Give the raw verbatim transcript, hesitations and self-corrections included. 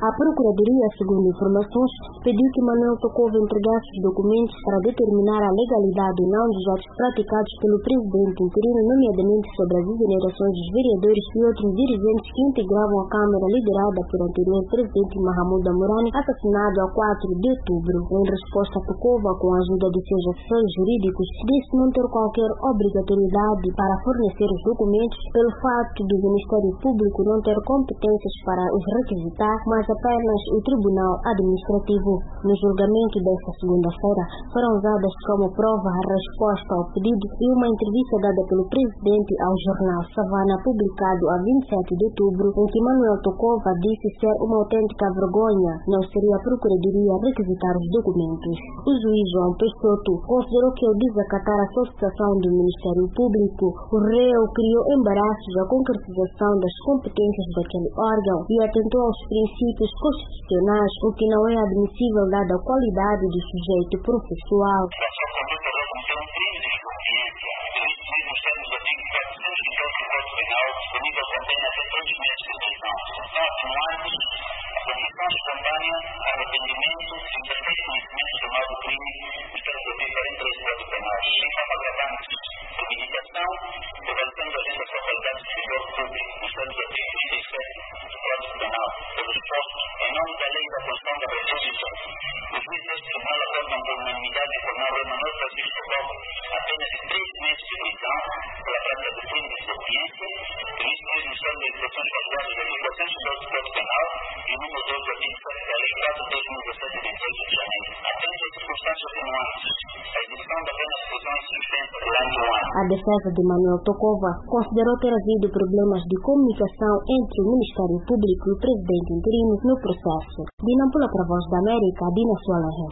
A Procuradoria, segundo informações, pediu que Manuel Tokova entregasse os documentos para determinar a legalidade ou não dos atos praticados pelo presidente interino, nomeadamente sobre as exonerações dos vereadores e outros dirigentes que integravam a Câmara liderada por anterior presidente Mahamudu Amurani, assassinado a quatro de outubro. Em resposta, Tokova, com a ajuda de seus assessores jurídicos, disse não ter qualquer obrigatoriedade para fornecer os documentos pelo fato do Ministério Público não ter competências para os requisitar, mas apenas o Tribunal Administrativo. No julgamento desta segunda-feira, foram usadas como prova a resposta ao pedido e uma entrevista dada pelo presidente ao jornal Savana, publicado a vinte e sete de outubro, em que Manuel Tokova disse ser uma autêntica vergonha não seria a Procuradoria requisitar os documentos. O juiz João Peixoto considerou que ao desacatar a solicitação do Ministério Público, o réu criou embaraços à concretização das competências daquele órgão e atentou aos princípios constitucionais, o que não é admissível dada a qualidade do sujeito processual. A defesa de Manuel Tokova considerou ter havido problemas de comunicação entre o Ministério Público e o presidente interino no processo. De Nampula para a Voz da América, Dina Sualahe.